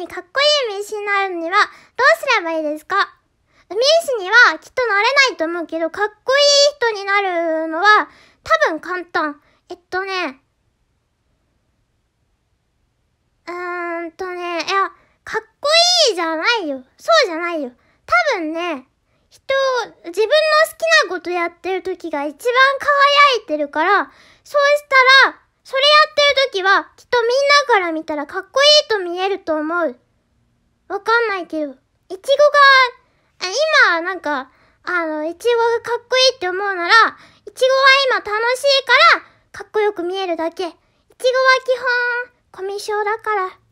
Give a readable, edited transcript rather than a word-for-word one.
にかっこいい名刺になるにはどうすればいいですか？名刺にはきっとなれないと思うけど、かっこいい人になるのは多分簡単。いや、かっこいいじゃないよ。そうじゃないよ。多分ね、自分の好きなことやってる時が一番輝いてるから、そうしたら、それやってる時は、きっとみんなから見たらかっこいいと見えると思う。わかんないけど。いちごが、今、いちごがかっこいいって思うなら、いちごは今楽しいから、かっこよく見えるだけ。いちごは基本、コミュ障だから。